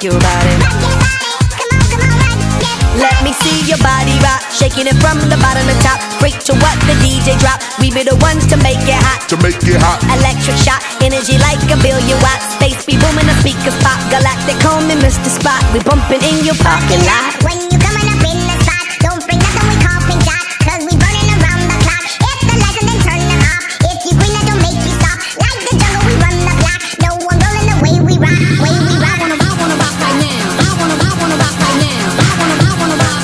rock your body. Let me see your body rock, shaking it from the bottom to top. Freak to what the DJ drop. We be the ones to make it hot. To make it hot. Electric shock, energy like a billion watts. Space be booming, the speakers pop. Galactic, call me Mr. Spot. We bumping in your parking lot. When you coming up in the spot, don't bring nothing we call pink dot, 'cause we burning around the clock. Hit the lights and then turn them off. If you green, that don't make you stop. Like the jungle, we run the block. No one rolling the way we rock. Way we rock. I wanna rock right now. I wanna rock right now. I wanna rock right now.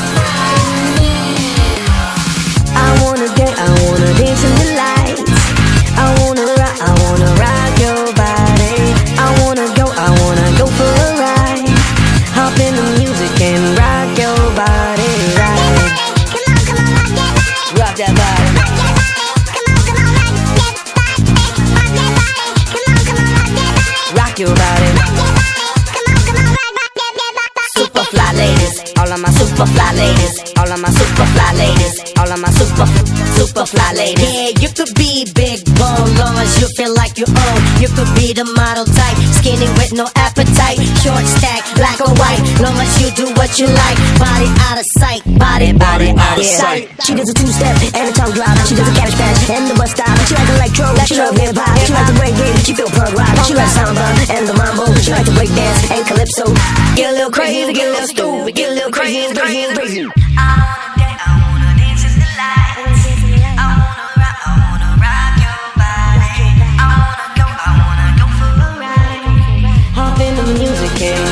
I wanna dance in the lights. I wanna rock your body. I wanna go for a ride. Hop in the music and rock your body right. Come on, rock that body. Rock that body. Rock that body. Come on, rock that body. Rock that body. Come on, rock that body. Rock your body. Rock that body. Come on, rock that body. Super fly ladies, all of my super fly ladies, all of my super fly ladies, all of my super fly ladies. Yeah, you could be big bone, long as you feel like you own. You could be the model type, skinny with no appetite, short stack, black or white, long as you do what you like. Body out of sight, body out of sight. She does a two-step and a tongue drop. She does a cabbage patch and the bus stop. She like electro, she love hip-hop. She like the reggae, she feel punk rock. She like samba and the mambo. She like to break dance and calypso. Get a little crazy, get a little stupid, get a little crazy. I wanna dance in the lights. I wanna rock your body. I wanna go for a ride. Hop in the music and